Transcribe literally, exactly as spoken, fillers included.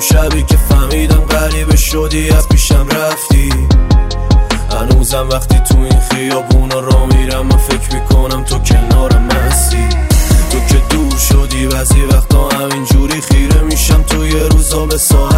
شبی که فهمیدم غریبه شدی از پیشم رفتی. هنوزم وقتی تو این خیابونا را میرم من فکر میکنم تو کنارم هستی. تو که دور شدی بعضی وقتا همینجوری خیره میشم تو یه روزا به ساعت